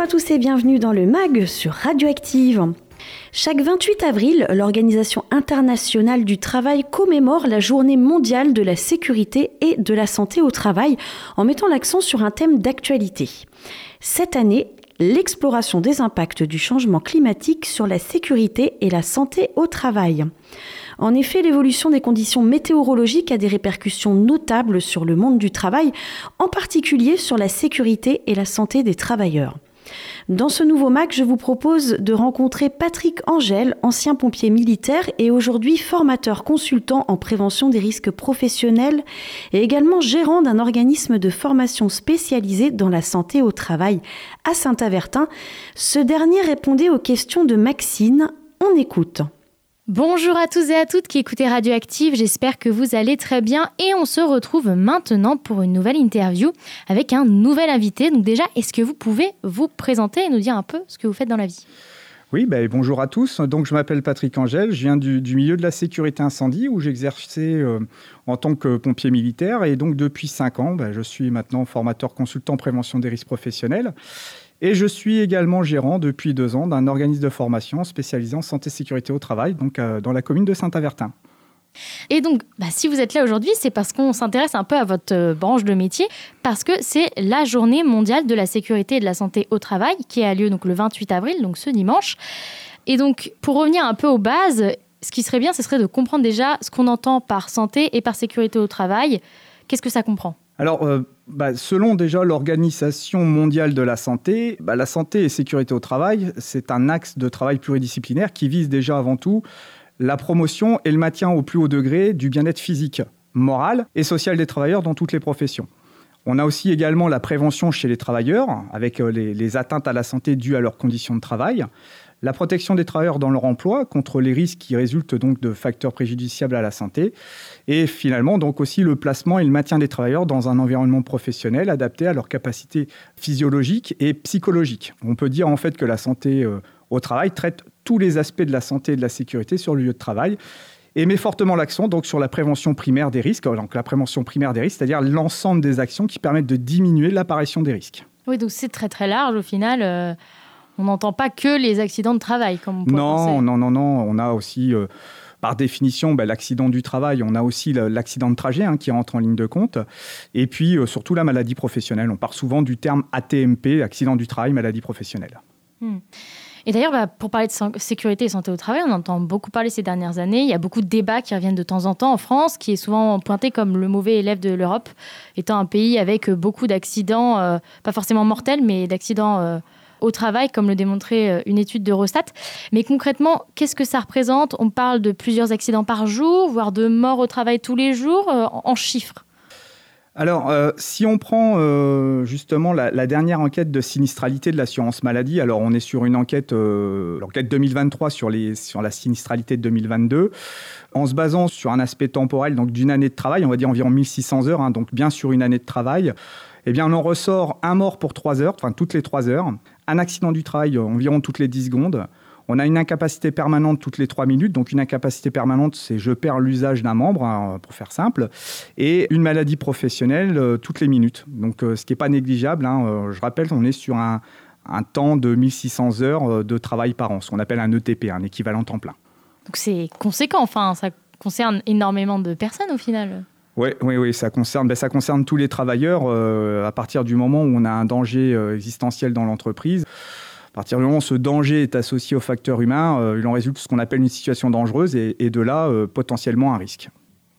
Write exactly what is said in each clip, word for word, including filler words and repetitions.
à tous et bienvenue dans le M A G sur Radioactive. Chaque vingt-huit avril, l'Organisation internationale du travail commémore la journée mondiale de la sécurité et de la santé au travail en mettant l'accent sur un thème d'actualité. Cette année, l'exploration des impacts du changement climatique sur la sécurité et la santé au travail. En effet, l'évolution des conditions météorologiques a des répercussions notables sur le monde du travail, en particulier sur la sécurité et la santé des travailleurs. Dans ce nouveau M A G, je vous propose de rencontrer Patrick Angel, ancien pompier militaire et aujourd'hui formateur consultant en prévention des risques professionnels et également gérant d'un organisme de formation spécialisé dans la santé au travail à Saint-Avertin. Ce dernier répondait aux questions de Maxine. On écoute. Bonjour à tous et à toutes qui écoutez Radioactive, j'espère que vous allez très bien et on se retrouve maintenant pour une nouvelle interview avec un nouvel invité. Donc déjà, est-ce que vous pouvez vous présenter et nous dire un peu ce que vous faites dans la vie ? Oui, bah, bonjour à tous. Donc, je m'appelle Patrick Angel, je viens du, du milieu de la sécurité incendie où j'exerçais euh, en tant que pompier militaire et donc depuis cinq ans, bah, je suis maintenant formateur consultant prévention des risques professionnels. Et je suis également gérant depuis deux ans d'un organisme de formation spécialisé en santé et sécurité au travail, donc euh, dans la commune de Saint-Avertin. Et donc, bah, si vous êtes là aujourd'hui, c'est parce qu'on s'intéresse un peu à votre euh, branche de métier, parce que c'est la journée mondiale de la sécurité et de la santé au travail qui a lieu donc, le vingt-huit avril, donc ce dimanche. Et donc, pour revenir un peu aux bases, ce qui serait bien, ce serait de comprendre déjà ce qu'on entend par santé et par sécurité au travail. Qu'est-ce que ça comprend ? Alors, euh, bah, selon déjà l'Organisation mondiale de la santé, bah, la santé et sécurité au travail, c'est un axe de travail pluridisciplinaire qui vise déjà avant tout la promotion et le maintien au plus haut degré du bien-être physique, moral et social des travailleurs dans toutes les professions. On a aussi également la prévention chez les travailleurs, avec les, les atteintes à la santé dues à leurs conditions de travail, la protection des travailleurs dans leur emploi contre les risques qui résultent donc de facteurs préjudiciables à la santé, et finalement donc aussi le placement et le maintien des travailleurs dans un environnement professionnel adapté à leurs capacités physiologiques et psychologiques. On peut dire en fait que la santé euh, au travail traite tous les aspects de la santé et de la sécurité sur le lieu de travail, et met fortement l'accent donc sur la prévention primaire des risques. Donc la prévention primaire des risques, c'est-à-dire l'ensemble des actions qui permettent de diminuer l'apparition des risques. Oui, donc c'est très très large au final. Euh... On n'entend pas que les accidents de travail, comme on peut non, penser. Non, non, non. On a aussi, euh, par définition, bah, l'accident du travail. On a aussi l'accident de trajet hein, qui rentre en ligne de compte. Et puis, euh, surtout, la maladie professionnelle. On parle souvent du terme A T M P, accident du travail, maladie professionnelle. Hmm. Et d'ailleurs, bah, pour parler de sécurité et santé au travail, on entend beaucoup parler ces dernières années. Il y a beaucoup de débats qui reviennent de temps en temps en France, qui est souvent pointé comme le mauvais élève de l'Europe, étant un pays avec beaucoup d'accidents, euh, pas forcément mortels, mais d'accidents... Euh, au travail, comme le démontrait une étude d'Eurostat. Mais concrètement, qu'est-ce que ça représente ? On parle de plusieurs accidents par jour, voire de morts au travail tous les jours, euh, en chiffres. Alors, euh, si on prend euh, justement la, la dernière enquête de sinistralité de l'assurance maladie, alors on est sur une enquête, euh, l'enquête deux mille vingt-trois sur, les, sur la sinistralité de deux mille vingt-deux, en se basant sur un aspect temporel donc d'une année de travail, on va dire environ mille six cents heures, hein, donc bien sur une année de travail. Eh bien, on en ressort un mort pour trois heures, enfin toutes les trois heures, un accident du travail environ toutes les dix secondes. On a une incapacité permanente toutes les trois minutes. Donc, une incapacité permanente, c'est je perds l'usage d'un membre, hein, pour faire simple. Et une maladie professionnelle euh, toutes les minutes. Donc, euh, ce qui n'est pas négligeable. Hein, euh, je rappelle, on est sur un, un temps de mille six cents heures de travail par an, ce qu'on appelle un E T P, un équivalent temps plein. Donc, c'est conséquent. Enfin, ça concerne énormément de personnes au final. Oui, oui, oui, ça concerne, ben, ça concerne tous les travailleurs euh, à partir du moment où on a un danger euh, existentiel dans l'entreprise. À partir du moment où ce danger est associé au facteur humain, euh, il en résulte ce qu'on appelle une situation dangereuse et, et de là, euh, potentiellement un risque.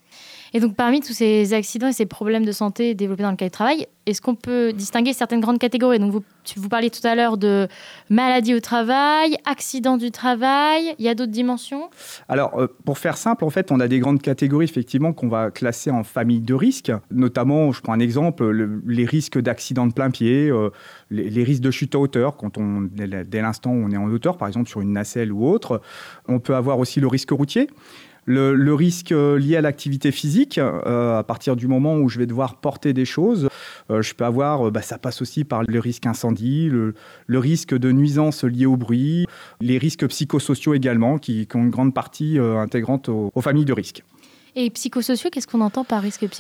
Et donc, parmi tous ces accidents et ces problèmes de santé développés dans le cadre du travail, est-ce qu'on peut distinguer certaines grandes catégories ? Donc, vous, vous parliez tout à l'heure de maladie au travail, accident du travail. Il y a d'autres dimensions ? Alors, euh, pour faire simple, en fait, on a des grandes catégories, effectivement, qu'on va classer en famille de risques. Notamment, je prends un exemple, le, les risques d'accident de plein pied, euh, les, les risques de chute à hauteur, quand on, dès l'instant où on est en hauteur, par exemple sur une nacelle ou autre. On peut avoir aussi le risque routier. Le, le risque lié à l'activité physique, euh, à partir du moment où je vais devoir porter des choses, euh, je peux avoir, bah, ça passe aussi par le risque incendie, le, le risque de nuisance liée au bruit, les risques psychosociaux également, qui, qui ont une grande partie euh, intégrante aux, aux familles de risques. Et psychosociaux, qu'est-ce qu'on entend par risques psychosociaux ?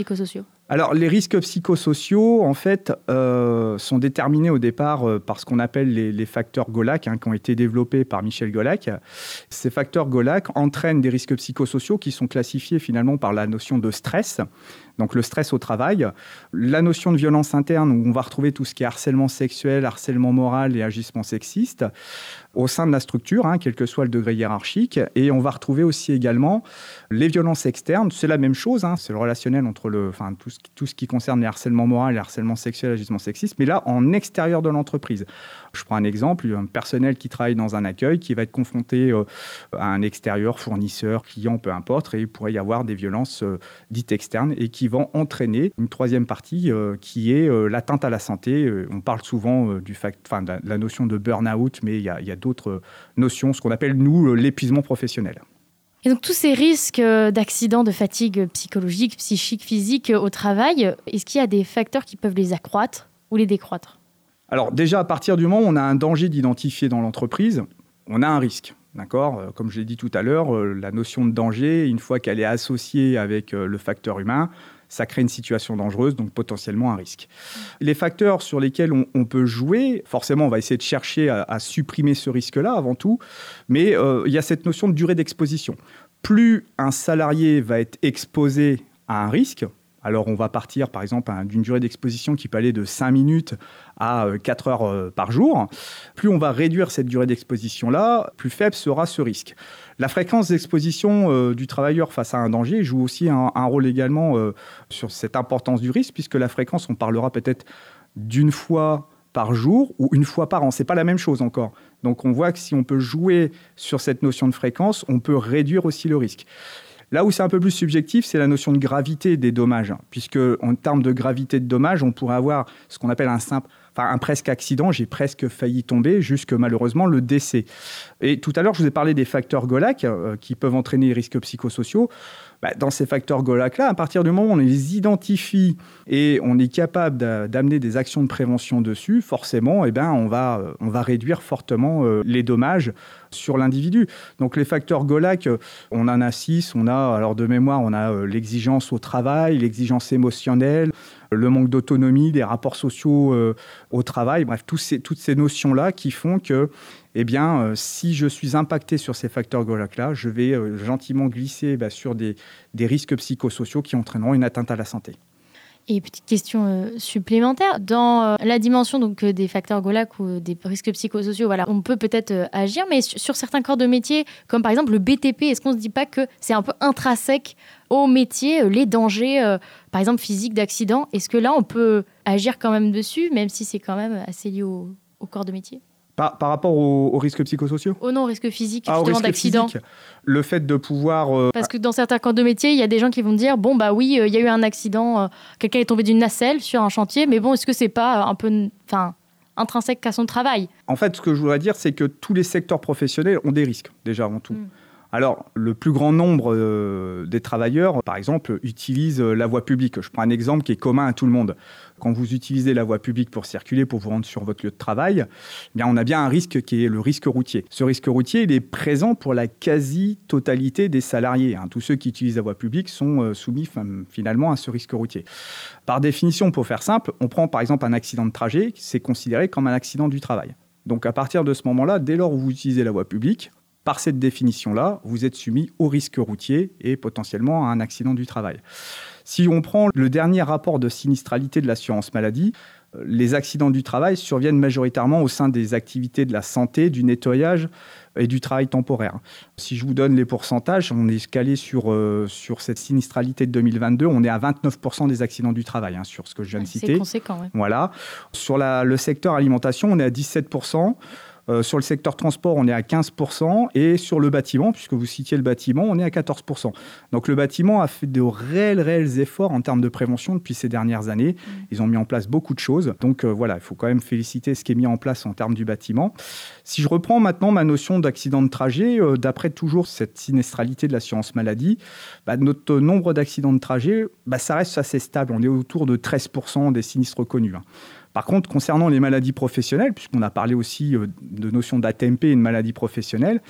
Alors, les risques psychosociaux, en fait, euh, sont déterminés au départ euh, par ce qu'on appelle les, les facteurs Golac, hein, qui ont été développés par Michel Golac. Ces facteurs Golac entraînent des risques psychosociaux qui sont classifiés finalement par la notion de stress. Donc, le stress au travail, la notion de violence interne, où on va retrouver tout ce qui est harcèlement sexuel, harcèlement moral et agissement sexiste au sein de la structure, hein, quel que soit le degré hiérarchique. Et on va retrouver aussi également les violences externes. C'est la même chose, hein, c'est le relationnel entre le, enfin, tout, ce, tout ce qui concerne les harcèlements moraux, les harcèlements sexuels, l'agissement sexiste, mais là, en extérieur de l'entreprise. Je prends un exemple, un personnel qui travaille dans un accueil qui va être confronté euh, à un extérieur, fournisseur, client, peu importe, et il pourrait y avoir des violences euh, dites externes et qui vont entraîner une troisième partie euh, qui est euh, l'atteinte à la santé. Euh, on parle souvent euh, du fact, enfin, de la notion de burn-out, mais il y a, y a d'autres euh, notions, ce qu'on appelle, nous, l'épuisement professionnel. Et donc tous ces risques d'accidents, de fatigue psychologique, psychique, physique au travail, est-ce qu'il y a des facteurs qui peuvent les accroître ou les décroître ? Alors déjà, à partir du moment où on a un danger d'identifier dans l'entreprise, on a un risque. D'accord ? Comme je l'ai dit tout à l'heure, la notion de danger, une fois qu'elle est associée avec le facteur humain, ça crée une situation dangereuse, donc potentiellement un risque. Les facteurs sur lesquels on, on peut jouer, forcément, on va essayer de chercher à, à supprimer ce risque-là avant tout, mais euh, il y a cette notion de durée d'exposition. Plus un salarié va être exposé à un risque, alors on va partir par exemple d'une durée d'exposition qui peut aller de cinq minutes à quatre heures par jour. Plus on va réduire cette durée d'exposition-là, plus faible sera ce risque. La fréquence d'exposition euh, du travailleur face à un danger joue aussi un, un rôle également euh, sur cette importance du risque, puisque la fréquence, on parlera peut-être d'une fois par jour ou une fois par an. Ce n'est pas la même chose encore. Donc on voit que si on peut jouer sur cette notion de fréquence, on peut réduire aussi le risque. Là où c'est un peu plus subjectif, c'est la notion de gravité des dommages, puisque en termes de gravité de dommages, on pourrait avoir ce qu'on appelle un simple, enfin un presque accident, j'ai presque failli tomber, jusque malheureusement le décès. Et tout à l'heure, je vous ai parlé des facteurs Golac euh, qui peuvent entraîner les risques psychosociaux. Bah, dans ces facteurs Golac-là, à partir du moment où on les identifie et on est capable d'amener des actions de prévention dessus, forcément, eh ben, on va, on va réduire fortement euh, les dommages sur l'individu. Donc les facteurs Golac, on en a six. On a, alors de mémoire, on a euh, l'exigence au travail, l'exigence émotionnelle, le manque d'autonomie, des rapports sociaux euh, au travail, bref, tous ces, toutes ces notions-là qui font que eh bien, euh, si je suis impacté sur ces facteurs Golac-là, je vais euh, gentiment glisser bah, sur des, des risques psychosociaux qui entraîneront une atteinte à la santé. Et petite question euh, supplémentaire, dans euh, la dimension donc, euh, des facteurs Golac ou euh, des risques psychosociaux, voilà, on peut peut-être euh, agir, mais sur, sur certains corps de métier, comme par exemple le B T P, est-ce qu'on ne se dit pas que c'est un peu intrinsèque au métier, euh, les dangers, euh, par exemple physiques, d'accidents? Est-ce que là, on peut agir quand même dessus, même si c'est quand même assez lié au, au corps de métier? Par, par rapport aux, aux risques psychosociaux ? Oh non, risque physique, ah, justement, d'accident. Physique, le fait de pouvoir... Euh... Parce que dans certains corps de métier, il y a des gens qui vont dire, bon, bah oui, il euh, y a eu un accident, euh, quelqu'un est tombé d'une nacelle sur un chantier, mais bon, est-ce que c'est pas un peu enfin, intrinsèque à son travail ? En fait, ce que je voudrais dire, c'est que tous les secteurs professionnels ont des risques, déjà avant tout. Mm. Alors, le plus grand nombre euh, des travailleurs, par exemple, utilisent la voie publique. Je prends un exemple qui est commun à tout le monde. Quand vous utilisez la voie publique pour circuler, pour vous rendre sur votre lieu de travail, eh bien, on a bien un risque qui est le risque routier. Ce risque routier, il est présent pour la quasi-totalité des salariés. Hein. Tous ceux qui utilisent la voie publique sont euh, soumis finalement à ce risque routier. Par définition, pour faire simple, on prend par exemple un accident de trajet, c'est considéré comme un accident du travail. Donc à partir de ce moment-là, dès lors où vous utilisez la voie publique, par cette définition-là, vous êtes soumis au risque routier et potentiellement à un accident du travail. Si on prend le dernier rapport de sinistralité de l'assurance maladie, les accidents du travail surviennent majoritairement au sein des activités de la santé, du nettoyage et du travail temporaire. Si je vous donne les pourcentages, on est calé sur, euh, sur cette sinistralité de deux mille vingt-deux, on est à vingt-neuf pour cent des accidents du travail, hein, sur ce que je viens de citer. C'est conséquent, oui. Voilà. Sur la, le secteur alimentation, on est à dix-sept pour cent. Euh, sur le secteur transport, on est à quinze pour cent. Et sur le bâtiment, puisque vous citiez le bâtiment, on est à quatorze pour cent. Donc le bâtiment a fait de réels, réels efforts en termes de prévention depuis ces dernières années. Mmh. Ils ont mis en place beaucoup de choses. Donc euh, voilà, il faut quand même féliciter ce qui est mis en place en termes du bâtiment. Si je reprends maintenant ma notion d'accident de trajet, euh, d'après toujours cette sinistralité de l'assurance maladie, bah, notre nombre d'accidents de trajet, bah, ça reste assez stable. On est autour de treize pour cent des sinistres connus. Hein. Par contre, concernant les maladies professionnelles, puisqu'on a parlé aussi de notion d'A T M P et de maladies professionnelles,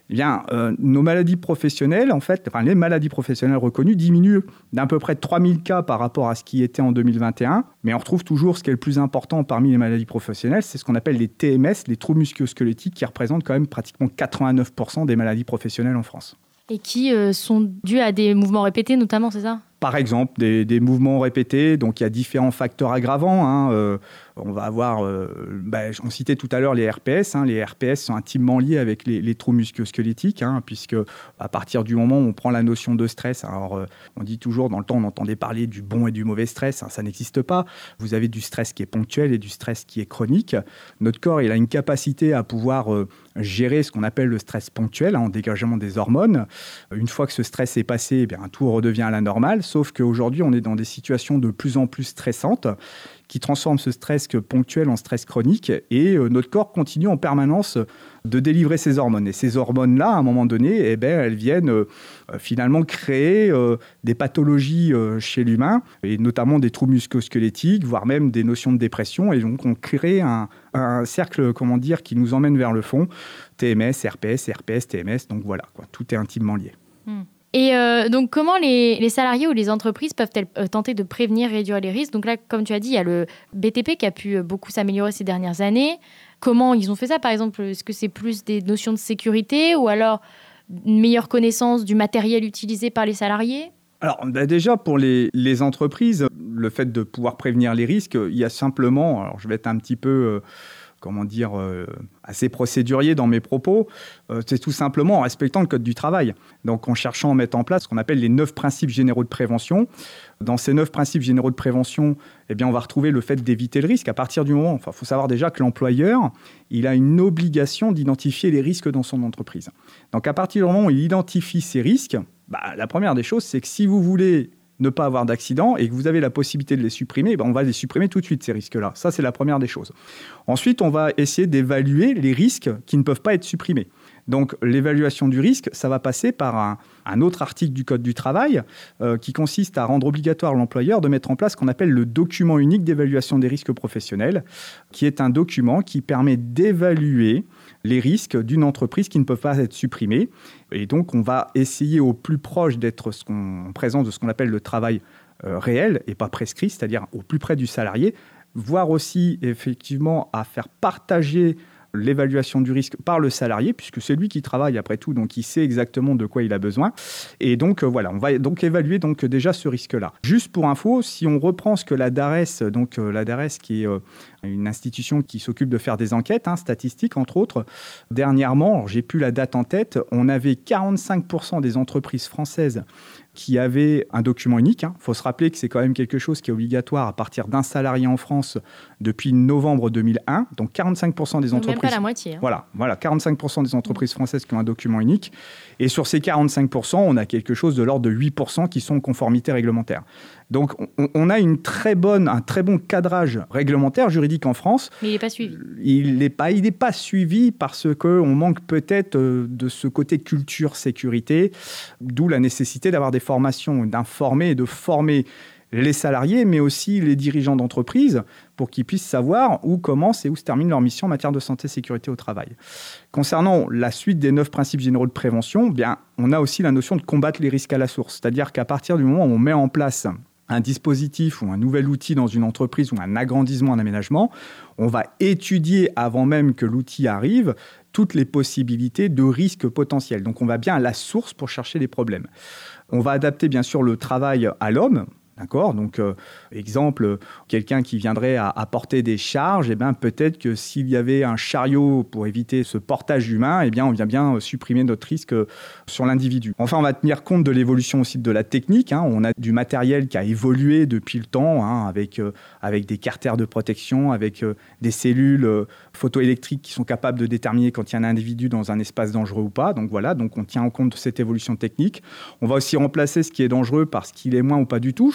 Eh bien, euh, nos maladies professionnelles, en fait, enfin, les maladies professionnelles reconnues diminuent d'à peu près trois mille cas par rapport à ce qui était en deux mille vingt et un. Mais on retrouve toujours ce qui est le plus important parmi les maladies professionnelles, c'est ce qu'on appelle les T M S, les troubles musculo-squelettiques, qui représentent quand même pratiquement quatre-vingt-neuf pour cent des maladies professionnelles en France. Et qui euh, sont dus à des mouvements répétés notamment, c'est ça ? Par exemple, des, des mouvements répétés, donc il y a différents facteurs aggravants. Hein, euh, on va avoir, euh, bah, on citait tout à l'heure les R P S. Hein, les R P S sont intimement liés avec les, les troubles musculo-squelettiques, hein, puisque à partir du moment où on prend la notion de stress, alors euh, on dit toujours dans le temps, on entendait parler du bon et du mauvais stress, hein, ça n'existe pas. Vous avez du stress qui est ponctuel et du stress qui est chronique. Notre corps, il a une capacité à pouvoir euh, gérer ce qu'on appelle le stress ponctuel, hein, en dégagement des hormones. Une fois que ce stress est passé, eh bien, tout redevient à la normale. Sauf qu'aujourd'hui, on est dans des situations de plus en plus stressantes qui transforment ce stress ponctuel en stress chronique et euh, notre corps continue en permanence de délivrer ces hormones. Et ces hormones-là, à un moment donné, eh ben, elles viennent euh, finalement créer euh, des pathologies euh, chez l'humain et notamment des troubles musculo-squelettiques, voire même des notions de dépression. Et donc, on crée un, un cercle, comment dire, qui nous emmène vers le fond. T M S, R P S, R P S, T M S. Donc voilà, quoi, tout est intimement lié. Mmh. Et euh, donc, comment les, les salariés ou les entreprises peuvent-elles euh, tenter de prévenir et réduire les risques ? Donc là, comme tu as dit, il y a le B T P qui a pu beaucoup s'améliorer ces dernières années. Comment ils ont fait ça, par exemple ? Est-ce que c'est plus des notions de sécurité ou alors une meilleure connaissance du matériel utilisé par les salariés ? Alors, bah déjà, pour les, les entreprises, le fait de pouvoir prévenir les risques, il y a simplement, alors je vais être un petit peu... Euh, comment dire, euh, assez procédurier dans mes propos, euh, c'est tout simplement en respectant le Code du travail. Donc, en cherchant à mettre en place ce qu'on appelle les neuf principes généraux de prévention. Dans ces neuf principes généraux de prévention, eh bien, on va retrouver le fait d'éviter le risque. À partir du moment, enfin, il faut savoir déjà que l'employeur, il a une obligation d'identifier les risques dans son entreprise. Donc, à partir du moment où il identifie ces risques, bah, la première des choses, c'est que si vous voulez ne pas avoir d'accident et que vous avez la possibilité de les supprimer, ben on va les supprimer tout de suite, ces risques-là. Ça, c'est la première des choses. Ensuite, on va essayer d'évaluer les risques qui ne peuvent pas être supprimés. Donc, l'évaluation du risque, ça va passer par un, un autre article du Code du travail euh, qui consiste à rendre obligatoire à l'employeur de mettre en place ce qu'on appelle le document unique d'évaluation des risques professionnels, qui est un document qui permet d'évaluer les risques d'une entreprise qui ne peuvent pas être supprimés. Et donc, on va essayer au plus proche d'être ce qu'on, en présence de ce qu'on appelle le travail euh, réel et pas prescrit, c'est-à-dire au plus près du salarié, voire aussi effectivement à faire partager l'évaluation du risque par le salarié, puisque c'est lui qui travaille après tout, donc il sait exactement de quoi il a besoin. Et donc euh, voilà, on va donc évaluer donc déjà ce risque-là. Juste pour info, si on reprend ce que la DARES, donc euh, la DARES qui est euh, une institution qui s'occupe de faire des enquêtes, hein, statistiques entre autres, dernièrement, alors, j'ai plus la date en tête, on avait quarante-cinq pour cent des entreprises françaises qui avaient un document unique. Il hein. faut se rappeler que c'est quand même quelque chose qui est obligatoire à partir d'un salarié en France depuis novembre deux mille un. Donc quarante-cinq pour cent des donc entreprises... Même pas la moitié. Hein. Voilà, voilà, quarante-cinq pour cent des entreprises françaises qui ont un document unique. Et sur ces quarante-cinq pour cent, on a quelque chose de l'ordre de huit pour cent qui sont en conformité réglementaire. Donc on, on a une très bonne, un très bon cadrage réglementaire, juridique en France. Mais il n'est pas suivi. Il n'est pas, il n'est pas suivi parce qu'on manque peut-être de ce côté culture, sécurité, d'où la nécessité d'avoir des formations, d'informer et de former les salariés, mais aussi les dirigeants d'entreprise pour qu'ils puissent savoir où commence et où se termine leur mission en matière de santé et sécurité au travail. Concernant la suite des neuf principes généraux de prévention, bien, on a aussi la notion de combattre les risques à la source. C'est-à-dire qu'à partir du moment où on met en place un dispositif ou un nouvel outil dans une entreprise ou un agrandissement, un aménagement, on va étudier avant même que l'outil arrive toutes les possibilités de risques potentiels. Donc on va bien à la source pour chercher les problèmes. On va adapter bien sûr le travail à l'homme. D'accord ? Donc, euh, exemple, quelqu'un qui viendrait à, à porter des charges, eh bien, peut-être que s'il y avait un chariot pour éviter ce portage humain, eh bien, on vient bien supprimer notre risque euh, sur l'individu. Enfin, on va tenir compte de l'évolution aussi de la technique. Hein. On a du matériel qui a évolué depuis le temps, hein, avec, euh, avec des carters de protection, avec euh, des cellules euh, photoélectriques qui sont capables de déterminer quand il y a un individu dans un espace dangereux ou pas. Donc voilà, donc on tient en compte de cette évolution technique. On va aussi remplacer ce qui est dangereux par ce qui l'est moins ou pas du tout. Je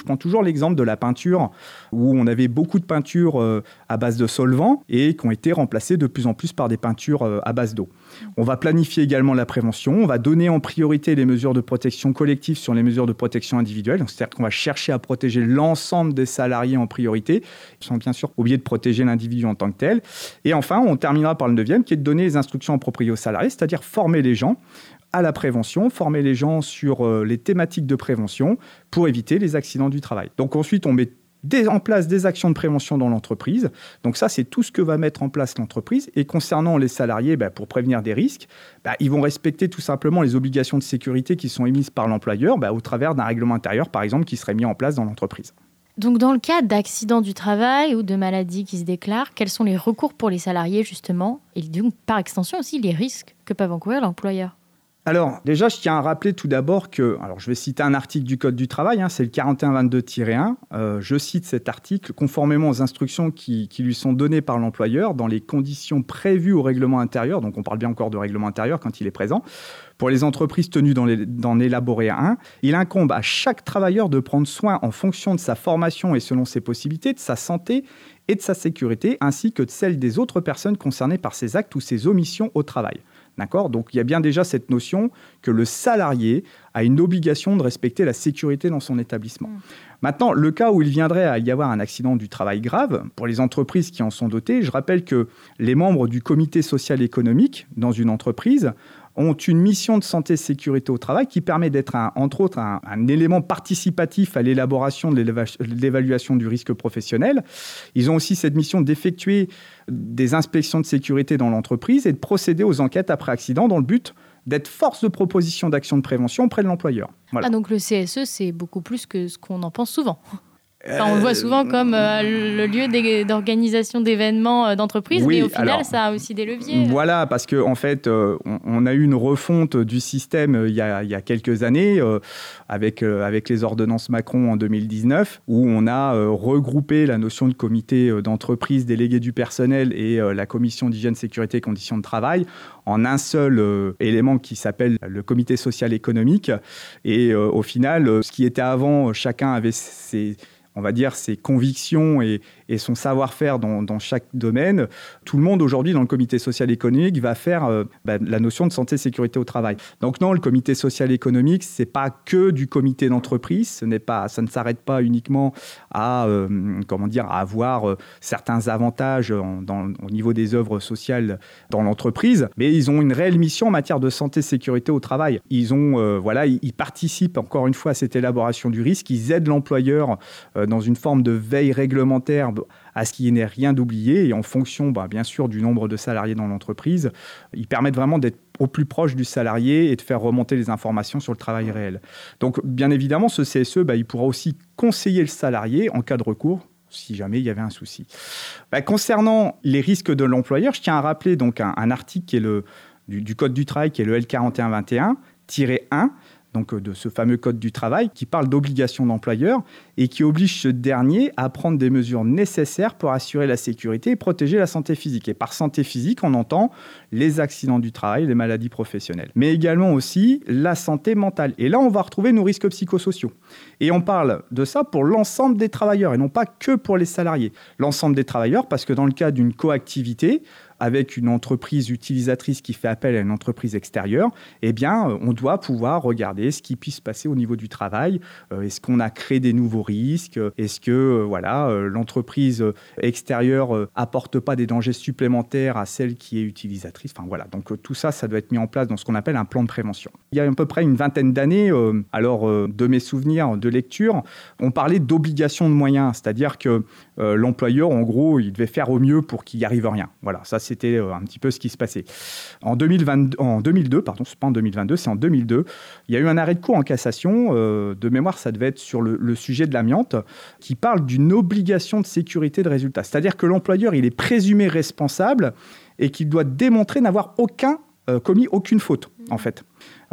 prends toujours l'exemple de la peinture, où on avait beaucoup de peintures euh, à base de solvants et qui ont été remplacées de plus en plus par des peintures euh, à base d'eau. On va planifier également la prévention, on va donner en priorité les mesures de protection collective sur les mesures de protection individuelle, donc, c'est-à-dire qu'on va chercher à protéger l'ensemble des salariés en priorité, sans bien sûr oublier de protéger l'individu en tant que tel. Et enfin, on terminera par le neuvième, qui est de donner les instructions appropriées aux salariés, c'est-à-dire former les gens à la prévention, former les gens sur euh, les thématiques de prévention pour éviter les accidents du travail. Donc ensuite, on met des, en place des actions de prévention dans l'entreprise. Donc ça, c'est tout ce que va mettre en place l'entreprise. Et concernant les salariés, bah, pour prévenir des risques, bah, ils vont respecter tout simplement les obligations de sécurité qui sont émises par l'employeur bah, au travers d'un règlement intérieur, par exemple, qui serait mis en place dans l'entreprise. Donc, dans le cas d'accidents du travail ou de maladies qui se déclarent, quels sont les recours pour les salariés, justement, et donc, par extension aussi, les risques que peuvent encourir l'employeur ? Alors, déjà, je tiens à rappeler tout d'abord que, alors je vais citer un article du Code du travail, hein, c'est le quarante et un vingt-deux tiret un. Euh, je cite cet article, conformément aux instructions qui, qui lui sont données par l'employeur dans les conditions prévues au règlement intérieur, donc on parle bien encore de règlement intérieur quand il est présent, pour les entreprises tenues d'en, d'en élaborer un, il incombe à chaque travailleur de prendre soin en fonction de sa formation et selon ses possibilités, de sa santé et de sa sécurité, ainsi que de celle des autres personnes concernées par ses actes ou ses omissions au travail. D'accord ? Donc, il y a bien déjà cette notion que le salarié a une obligation de respecter la sécurité dans son établissement. Mmh. Maintenant, le cas où il viendrait à y avoir un accident du travail grave, pour les entreprises qui en sont dotées, je rappelle que les membres du comité social économique dans une entreprise ont une mission de santé et sécurité au travail qui permet d'être, un, entre autres, un, un élément participatif à l'élaboration de l'évaluation du risque professionnel. Ils ont aussi cette mission d'effectuer des inspections de sécurité dans l'entreprise et de procéder aux enquêtes après accident dans le but d'être force de proposition d'action de prévention auprès de l'employeur. Voilà. Ah, donc le C S E, c'est beaucoup plus que ce qu'on en pense souvent. Enfin, on le voit souvent comme euh, le lieu des, d'organisation d'événements euh, d'entreprise, oui, mais au final, alors, ça a aussi des leviers. Voilà, parce qu'en en fait, euh, on, on a eu une refonte du système euh, il, y a, il y a quelques années, euh, avec, euh, avec les ordonnances Macron en deux mille dix-neuf, où on a euh, regroupé la notion de comité euh, d'entreprise, délégué du personnel et euh, la commission d'hygiène, sécurité et conditions de travail en un seul euh, élément qui s'appelle le comité social économique. Et euh, au final, euh, ce qui était avant, chacun avait ses... on va dire, ses convictions et, et son savoir-faire dans, dans chaque domaine. Tout le monde, aujourd'hui, dans le comité social économique, va faire euh, bah, la notion de santé et sécurité au travail. Donc non, le comité social économique, ce n'est pas que du comité d'entreprise. Ce n'est pas, ça ne s'arrête pas uniquement à, euh, comment dire, à avoir euh, certains avantages en, dans, au niveau des œuvres sociales dans l'entreprise, mais ils ont une réelle mission en matière de santé et sécurité au travail. Ils, ont, euh, voilà, ils, ils participent, encore une fois, à cette élaboration du risque. Ils aident l'employeur euh, dans une forme de veille réglementaire à ce qu'il n'y ait rien d'oublié. Et en fonction, bah, bien sûr, du nombre de salariés dans l'entreprise, ils permettent vraiment d'être au plus proche du salarié et de faire remonter les informations sur le travail réel. Donc, bien évidemment, ce C S E, bah, il pourra aussi conseiller le salarié en cas de recours, si jamais il y avait un souci. Bah, concernant les risques de l'employeur, je tiens à rappeler donc, un, un article qui est le, du, du Code du travail, qui est le L quarante et un vingt et un tiret un, donc de ce fameux code du travail, qui parle d'obligation d'employeur et qui oblige ce dernier à prendre des mesures nécessaires pour assurer la sécurité et protéger la santé physique. Et par santé physique, on entend les accidents du travail, les maladies professionnelles, mais également aussi la santé mentale. Et là, on va retrouver nos risques psychosociaux. Et on parle de ça pour l'ensemble des travailleurs et non pas que pour les salariés. L'ensemble des travailleurs, parce que dans le cas d'une coactivité, avec une entreprise utilisatrice qui fait appel à une entreprise extérieure, eh bien, on doit pouvoir regarder ce qui puisse se passer au niveau du travail. Euh, est-ce qu'on a créé des nouveaux risques ? Est-ce que euh, voilà, euh, l'entreprise extérieure euh, apporte pas des dangers supplémentaires à celle qui est utilisatrice ? Enfin voilà, donc euh, tout ça, ça doit être mis en place dans ce qu'on appelle un plan de prévention. Il y a à peu près une vingtaine d'années, euh, alors euh, de mes souvenirs de lecture, on parlait d'obligation de moyens, c'est-à-dire que euh, l'employeur, en gros, il devait faire au mieux pour qu'il n'y arrive rien. Voilà, ça c'est C'était un petit peu ce qui se passait. En, deux mille vingt, en deux mille deux, pardon, c'est pas en deux mille vingt-deux, c'est en deux mille deux, il y a eu un arrêt de cour en cassation, euh, de mémoire, ça devait être sur le, le sujet de l'amiante, qui parle d'une obligation de sécurité de résultat. C'est-à-dire que l'employeur, il est présumé responsable et qu'il doit démontrer n'avoir aucun, euh, commis aucune faute. en fait.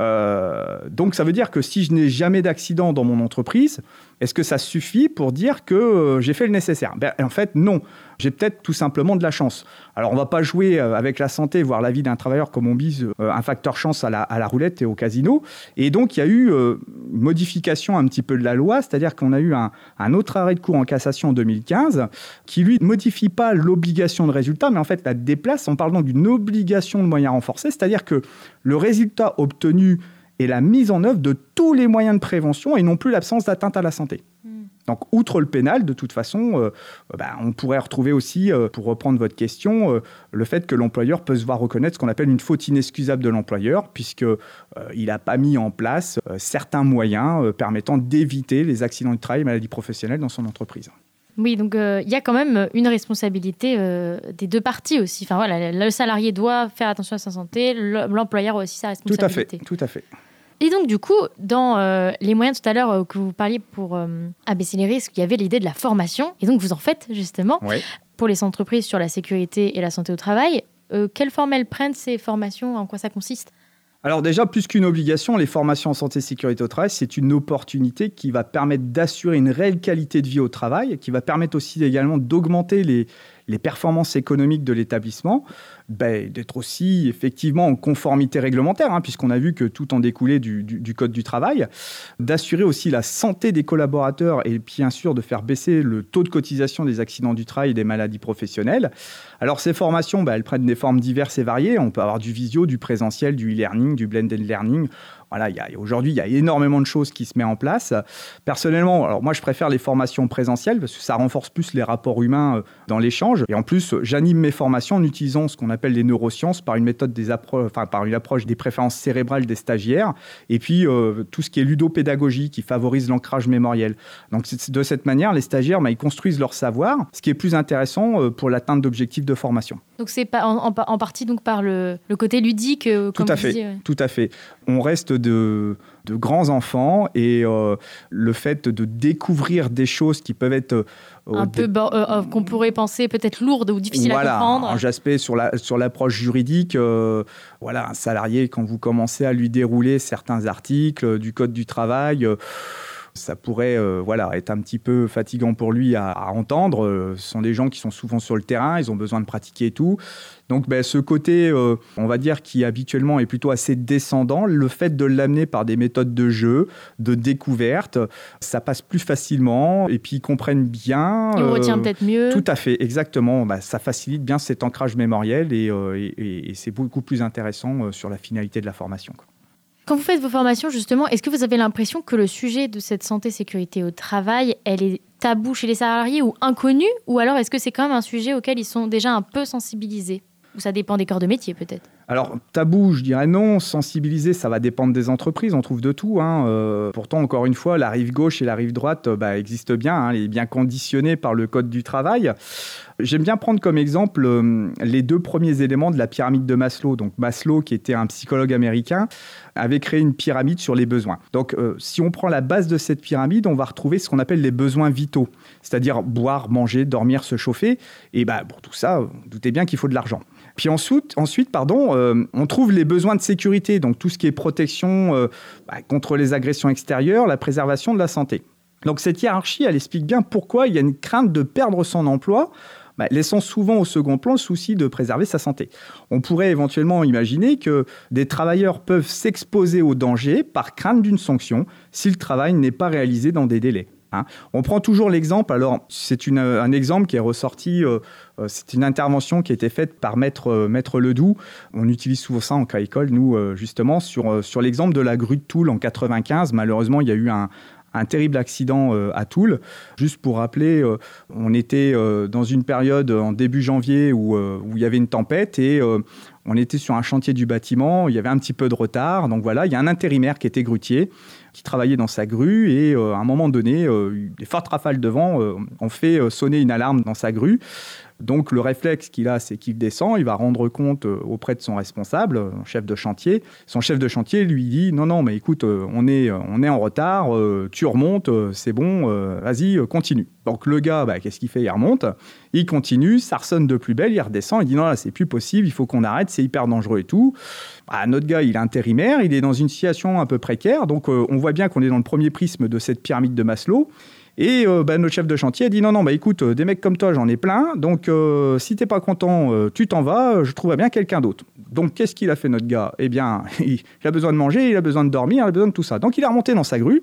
Euh, donc, ça veut dire que si je n'ai jamais d'accident dans mon entreprise, est-ce que ça suffit pour dire que euh, j'ai fait le nécessaire ? Ben, en fait, non. J'ai peut-être tout simplement de la chance. Alors, on ne va pas jouer avec la santé, voire la vie d'un travailleur, comme on bise euh, un facteur chance à la, à la roulette et au casino. Et donc, il y a eu euh, une modification un petit peu de la loi, c'est-à-dire qu'on a eu un, un autre arrêt de cour en cassation en deux mille quinze qui, lui, ne modifie pas l'obligation de résultat, mais en fait, la déplace en parlant d'une obligation de moyens renforcés, c'est-à-dire que le résultat obtenu est la mise en œuvre de tous les moyens de prévention et non plus l'absence d'atteinte à la santé. Mmh. Donc, outre le pénal, de toute façon, euh, bah, on pourrait retrouver aussi, euh, pour reprendre votre question, euh, le fait que l'employeur peut se voir reconnaître ce qu'on appelle une faute inexcusable de l'employeur, puisqu'il euh, n'a pas mis en place euh, certains moyens euh, permettant d'éviter les accidents du travail et maladies professionnelles dans son entreprise. Oui, donc il euh, y a quand même une responsabilité euh, des deux parties aussi. Enfin, voilà, le salarié doit faire attention à sa santé, l'employeur a aussi sa responsabilité. Tout à fait, tout à fait. Et donc, du coup, dans euh, les moyens tout à l'heure euh, que vous parliez pour euh, abaisser les risques, il y avait l'idée de la formation. Et donc, vous en faites, justement, oui. Pour les entreprises sur la sécurité et la santé au travail. Euh, quelle forme elles prennent, ces formations ? En quoi ça consiste ? Alors déjà, plus qu'une obligation, les formations en santé et sécurité au travail, c'est une opportunité qui va permettre d'assurer une réelle qualité de vie au travail, qui va permettre aussi également d'augmenter les, les performances économiques de l'établissement, ben, d'être aussi effectivement en conformité réglementaire, hein, puisqu'on a vu que tout en découlait du, du, du Code du travail, d'assurer aussi la santé des collaborateurs et bien sûr de faire baisser le taux de cotisation des accidents du travail et des maladies professionnelles. Alors ces formations, ben, elles prennent des formes diverses et variées. On peut avoir du visio, du présentiel, du e-learning, du blended learning. Voilà, y a, aujourd'hui, il y a énormément de choses qui se mettent en place. Personnellement, alors moi, je préfère les formations présentielles parce que ça renforce plus les rapports humains dans l'échange. Et en plus, j'anime mes formations en utilisant ce qu'on appelle les neurosciences par une méthode des appro- enfin, par une approche des préférences cérébrales des stagiaires. Et puis, euh, tout ce qui est ludopédagogie qui favorise l'ancrage mémoriel. Donc, de cette manière, les stagiaires, bah, ils construisent leur savoir, ce qui est plus intéressant euh, pour l'atteinte d'objectifs de formation. Donc, c'est pas en, en, en partie donc, par le, le côté ludique, euh, comme tout à vous fait, disiez, ouais. Tout à fait. On reste de, de grands enfants et euh, le fait de découvrir des choses qui peuvent être... Euh, un des... peu bon, euh, qu'on pourrait penser peut-être lourdes ou difficiles voilà, à comprendre. Voilà, j'aspect sur, la, sur l'approche juridique. Euh, voilà, un salarié, quand vous commencez à lui dérouler certains articles du Code du travail... Euh, ça pourrait euh, voilà, être un petit peu fatigant pour lui à, à entendre. Euh, ce sont des gens qui sont souvent sur le terrain, ils ont besoin de pratiquer et tout. Donc ben, ce côté, euh, on va dire, qui habituellement est plutôt assez descendant, le fait de l'amener par des méthodes de jeu, de découverte, ça passe plus facilement et puis ils comprennent bien. Et on euh, retient peut-être mieux. Tout à fait, exactement. Ben, ça facilite bien cet ancrage mémoriel et, euh, et, et, et c'est beaucoup plus intéressant euh, sur la finalité de la formation, quoi. Quand vous faites vos formations, justement, est-ce que vous avez l'impression que le sujet de cette santé-sécurité au travail, elle est tabou chez les salariés ou inconnue ? Ou alors est-ce que c'est quand même un sujet auquel ils sont déjà un peu sensibilisés ? Ou ça dépend des corps de métier, peut-être ? Alors, tabou, je dirais non. Sensibiliser, ça va dépendre des entreprises. On trouve de tout. Hein. Euh, pourtant, encore une fois, la rive gauche et la rive droite bah, existent bien. Hein. Elle est bien conditionnée par le Code du travail. J'aime bien prendre comme exemple euh, les deux premiers éléments de la pyramide de Maslow. Donc, Maslow, qui était un psychologue américain, avait créé une pyramide sur les besoins. Donc, euh, si on prend la base de cette pyramide, on va retrouver ce qu'on appelle les besoins vitaux. C'est-à-dire boire, manger, dormir, se chauffer. Et bah, pour tout ça, vous doutez bien qu'il faut de l'argent. Puis ensuite, ensuite pardon, euh, on trouve les besoins de sécurité, donc tout ce qui est protection euh, bah, contre les agressions extérieures, la préservation de la santé. Donc cette hiérarchie, elle explique bien pourquoi il y a une crainte de perdre son emploi, bah, laissant souvent au second plan le souci de préserver sa santé. On pourrait éventuellement imaginer que des travailleurs peuvent s'exposer au danger par crainte d'une sanction si le travail n'est pas réalisé dans des délais. Hein. On prend toujours l'exemple, alors c'est une, un exemple qui est ressorti, euh, euh, c'est une intervention qui a été faite par Maître, euh, Maître Ledoux. On utilise souvent ça en cas école, nous, euh, justement, sur, euh, sur l'exemple de la grue de Toul en quatre-vingt-quinze. Malheureusement, il y a eu un, un terrible accident euh, à Toul. Juste pour rappeler, euh, on était euh, dans une période en début janvier où, euh, où il y avait une tempête et euh, on était sur un chantier du bâtiment, il y avait un petit peu de retard. Donc voilà, il y a un intérimaire qui était grutier, qui travaillait dans sa grue et euh, à un moment donné, euh, des fortes rafales de vent euh, ont fait euh, sonner une alarme dans sa grue. Donc le réflexe qu'il a, c'est qu'il descend, il va rendre compte euh, auprès de son responsable, euh, chef de chantier. Son chef de chantier lui dit « Non, non, mais écoute, euh, on, est, on est en retard, euh, tu remontes, euh, c'est bon, euh, vas-y, euh, continue. » Donc le gars, bah, qu'est-ce qu'il fait ? Il remonte, il continue, ça ressonne de plus belle, il redescend, il dit non, là, c'est plus possible, il faut qu'on arrête, c'est hyper dangereux et tout. Bah, notre gars, il est intérimaire, il est dans une situation un peu précaire, donc euh, on voit bien qu'on est dans le premier prisme de cette pyramide de Maslow. Et euh, bah, notre chef de chantier a dit non, non, bah écoute, euh, des mecs comme toi, j'en ai plein. Donc, euh, si t'es pas content, euh, tu t'en vas, je trouverai bien quelqu'un d'autre. Donc, qu'est-ce qu'il a fait, notre gars ? Eh bien, il a besoin de manger, il a besoin de dormir, il a besoin de tout ça. Donc, il est remonté dans sa grue.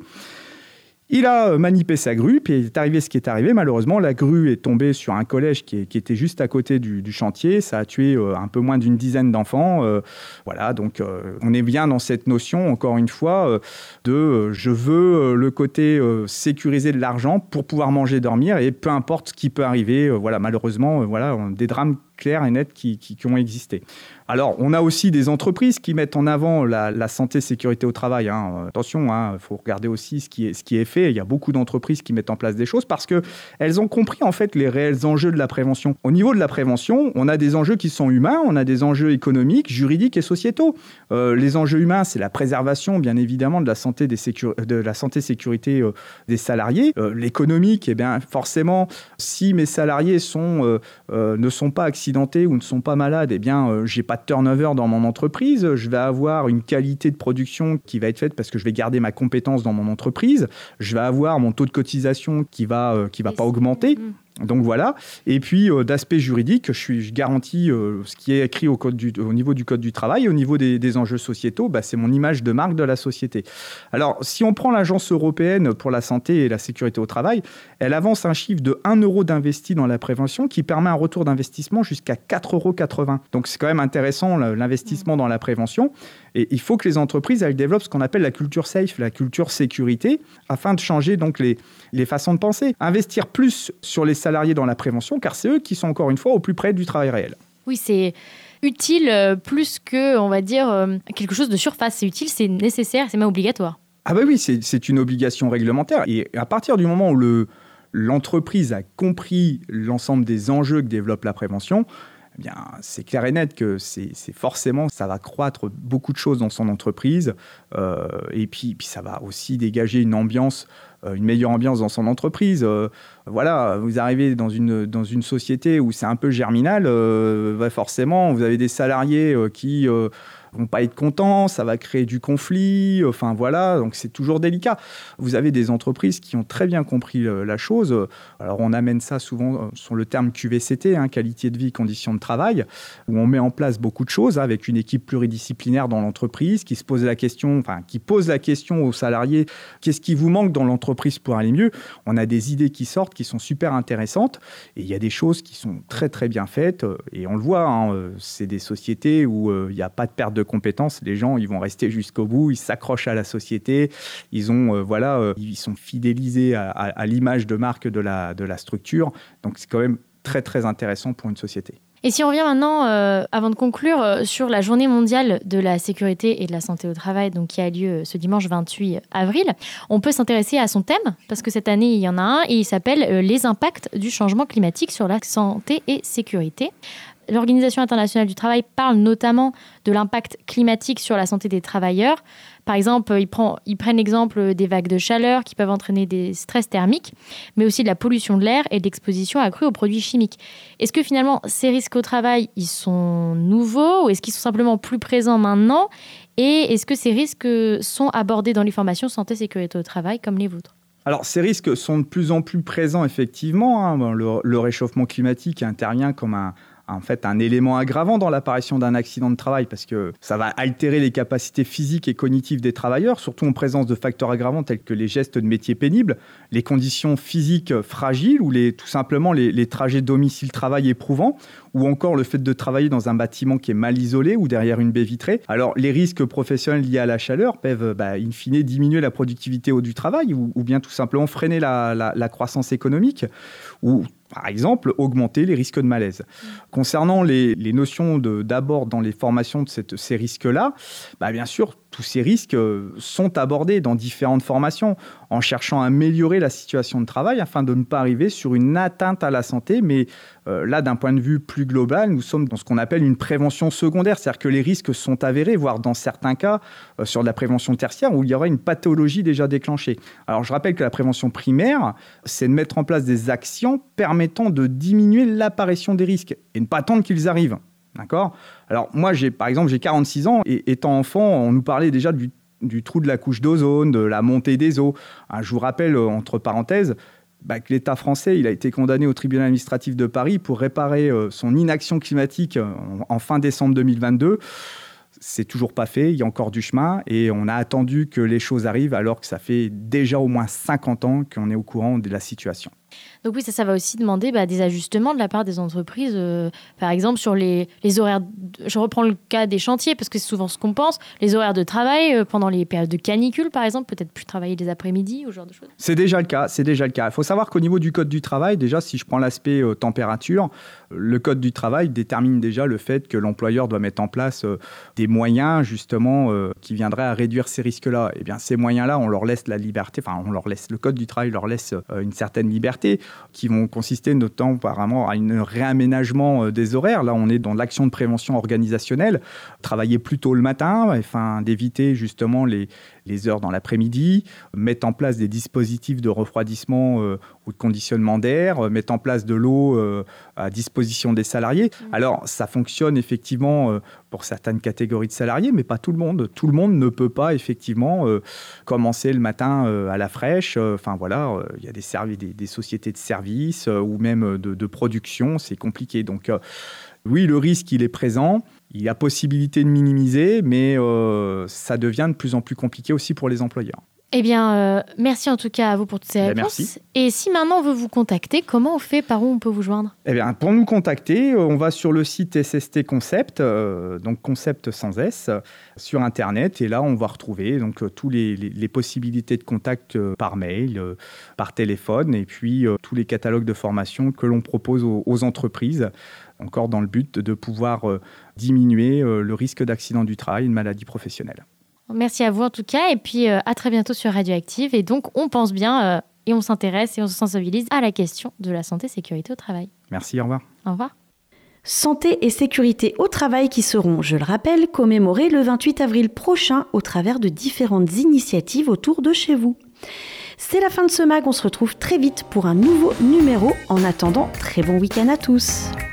Il a manipé sa grue, puis il est arrivé ce qui est arrivé. Malheureusement, la grue est tombée sur un collège qui, est, qui était juste à côté du, du chantier. Ça a tué euh, un peu moins d'une dizaine d'enfants. Euh, voilà, donc euh, on est bien dans cette notion, encore une fois, euh, de euh, je veux euh, le côté euh, sécuriser de l'argent pour pouvoir manger, dormir, et peu importe ce qui peut arriver. Euh, voilà, malheureusement, euh, voilà, des drames clairs et nets qui, qui, qui ont existé. Alors, on a aussi des entreprises qui mettent en avant la, la santé, sécurité au travail. Hein. Attention, il hein, faut regarder aussi ce qui, est, ce qui est fait. Il y a beaucoup d'entreprises qui mettent en place des choses parce qu'elles ont compris en fait les réels enjeux de la prévention. Au niveau de la prévention, on a des enjeux qui sont humains, on a des enjeux économiques, juridiques et sociétaux. Euh, les enjeux humains, c'est la préservation, bien évidemment, de la santé, des sécur... de la santé sécurité euh, des salariés. Euh, l'économique, eh bien, forcément, si mes salariés sont, euh, euh, ne sont pas accidentés ou ne sont pas malades, eh bien, euh, j'ai pas de turnover dans mon entreprise, je vais avoir une qualité de production qui va être faite parce que je vais garder ma compétence dans mon entreprise, je vais avoir mon taux de cotisation qui va euh, qui va pas augmenter. Donc voilà. Et puis euh, d'aspect juridique, je, suis, je garantis euh, ce qui est écrit au, code du, au niveau du code du travail, au niveau des, des enjeux sociétaux, bah, c'est mon image de marque de la société. Alors si on prend l'Agence européenne pour la santé et la sécurité au travail, elle avance un chiffre de un euro d'investi dans la prévention qui permet un retour d'investissement jusqu'à quatre euros quatre-vingts. Donc c'est quand même intéressant l'investissement dans la prévention. Et il faut que les entreprises elles développent ce qu'on appelle la culture safe, la culture sécurité, afin de changer donc les, les façons de penser. Investir plus sur les salariés dans la prévention, car c'est eux qui sont encore une fois au plus près du travail réel. Oui, c'est utile euh, plus que, on va dire, euh, quelque chose de surface. C'est utile, c'est nécessaire, c'est même obligatoire. Ah bah oui, c'est, c'est une obligation réglementaire. Et à partir du moment où le, l'entreprise a compris l'ensemble des enjeux que développe la prévention, eh bien, c'est clair et net que c'est, c'est forcément, ça va croître beaucoup de choses dans son entreprise. Euh, et puis, puis, ça va aussi dégager une ambiance, euh, une meilleure ambiance dans son entreprise. Euh, voilà, vous arrivez dans une, dans une société où c'est un peu germinal, euh, bah forcément, vous avez des salariés euh, qui... Euh, vont pas être contents, ça va créer du conflit, enfin voilà, donc c'est toujours délicat. Vous avez des entreprises qui ont très bien compris la chose. Alors on amène ça souvent sur le terme Q V C T, hein, qualité de vie, conditions de travail, où on met en place beaucoup de choses avec une équipe pluridisciplinaire dans l'entreprise qui se pose la question, enfin qui pose la question aux salariés, qu'est-ce qui vous manque dans l'entreprise pour aller mieux ? On a des idées qui sortent, qui sont super intéressantes, et il y a des choses qui sont très très bien faites, et on le voit, hein, c'est des sociétés où il euh, n'y a pas de perte de compétences, les gens ils vont rester jusqu'au bout, ils s'accrochent à la société, ils ont euh, voilà, euh, ils sont fidélisés à, à, à l'image de marque de la de la structure. Donc c'est quand même très très intéressant pour une société. Et si on revient maintenant, euh, avant de conclure, euh, sur la journée mondiale de la sécurité et de la santé au travail, donc qui a lieu ce dimanche vingt-huit avril, on peut s'intéresser à son thème, parce que cette année, il y en a un, et il s'appelle euh, « Les impacts du changement climatique sur la santé et sécurité ». L'Organisation internationale du travail parle notamment de l'impact climatique sur la santé des travailleurs. Par exemple, ils, prend, ils prennent l'exemple des vagues de chaleur qui peuvent entraîner des stress thermiques, mais aussi de la pollution de l'air et de l'exposition accrue aux produits chimiques. Est-ce que finalement, ces risques au travail, ils sont nouveaux ou est-ce qu'ils sont simplement plus présents maintenant ? Et est-ce que ces risques sont abordés dans les formations santé, sécurité au travail comme les vôtres ? Alors, ces risques sont de plus en plus présents, effectivement. Hein. Le, le réchauffement climatique intervient comme un... en fait un élément aggravant dans l'apparition d'un accident de travail parce que ça va altérer les capacités physiques et cognitives des travailleurs, surtout en présence de facteurs aggravants tels que les gestes de métier pénibles, les conditions physiques fragiles ou les, tout simplement les, les trajets domicile-travail éprouvants ou encore le fait de travailler dans un bâtiment qui est mal isolé ou derrière une baie vitrée. Alors, les risques professionnels liés à la chaleur peuvent, bah, in fine, diminuer la productivité au du travail ou, ou bien tout simplement freiner la, la, la croissance économique ou par exemple, augmenter les risques de malaise. Mmh. Concernant les, les notions de, d'abord dans les formations de cette, ces risques-là, bah bien sûr, tous ces risques sont abordés dans différentes formations en cherchant à améliorer la situation de travail afin de ne pas arriver sur une atteinte à la santé. Mais euh, là, d'un point de vue plus global, nous sommes dans ce qu'on appelle une prévention secondaire, c'est-à-dire que les risques sont avérés, voire dans certains cas, euh, sur de la prévention tertiaire où il y aurait une pathologie déjà déclenchée. Alors, je rappelle que la prévention primaire, c'est de mettre en place des actions permettant de diminuer l'apparition des risques et ne pas attendre qu'ils arrivent. D'accord ? Alors, moi, j'ai, par exemple, j'ai quarante-six ans et étant enfant, on nous parlait déjà du, du trou de la couche d'ozone, de la montée des eaux. Ah, je vous rappelle, entre parenthèses, bah, que l'État français il a été condamné au tribunal administratif de Paris pour réparer euh, son inaction climatique en, en fin décembre deux mille vingt-deux. C'est toujours pas fait, il y a encore du chemin et on a attendu que les choses arrivent alors que ça fait déjà au moins cinquante ans qu'on est au courant de la situation. Donc oui, ça, ça va aussi demander bah, des ajustements de la part des entreprises, euh, par exemple sur les, les horaires. Je reprends le cas des chantiers parce que c'est souvent ce qu'on pense. Les horaires de travail euh, pendant les périodes de canicule, par exemple, peut-être plus travailler les après-midi ou ce genre de choses. C'est déjà le cas. C'est déjà le cas. Il faut savoir qu'au niveau du code du travail, déjà, si je prends l'aspect euh, température, le code du travail détermine déjà le fait que l'employeur doit mettre en place euh, des moyens justement euh, qui viendraient à réduire ces risques-là. Et bien, ces moyens-là, on leur laisse la liberté. Enfin, on leur laisse le code du travail leur laisse euh, une certaine liberté, qui vont consister notamment apparemment à un réaménagement des horaires. Là, on est dans l'action de prévention organisationnelle. Travailler plus tôt le matin, afin d'éviter justement les, les heures dans l'après-midi, mettre en place des dispositifs de refroidissement euh, ou de conditionnement d'air, mettre en place de l'eau euh, à disposition des salariés. Mmh. Alors, ça fonctionne effectivement euh, pour certaines catégories de salariés, mais pas tout le monde. Tout le monde ne peut pas effectivement euh, commencer le matin euh, à la fraîche. Enfin, voilà, il euh, y a des, servi- des, des sociétés de services euh, ou même de, de production, c'est compliqué. Donc, euh, oui, le risque, il est présent. Il y a possibilité de minimiser, mais euh, ça devient de plus en plus compliqué aussi pour les employeurs. Eh bien, euh, merci en tout cas à vous pour toutes ces réponses. Merci. Et si maintenant on veut vous contacter, comment on fait, par où on peut vous joindre ? Eh bien, pour nous contacter, on va sur le site S S T Concept, euh, donc Concept sans S, sur Internet. Et là, on va retrouver donc, euh, tous les, les, les possibilités de contact euh, par mail, euh, par téléphone, et puis euh, tous les catalogues de formation que l'on propose aux, aux entreprises, encore dans le but de pouvoir euh, diminuer euh, le risque d'accident du travail et de maladie professionnelle. Merci à vous en tout cas, et puis euh, à très bientôt sur Radioactive. Et donc, on pense bien euh, et on s'intéresse et on se sensibilise à la question de la santé et sécurité au travail. Merci, au revoir. Au revoir. Santé et sécurité au travail qui seront, je le rappelle, commémorées le vingt-huit avril prochain au travers de différentes initiatives autour de chez vous. C'est la fin de ce mag, on se retrouve très vite pour un nouveau numéro. En attendant, très bon week-end à tous.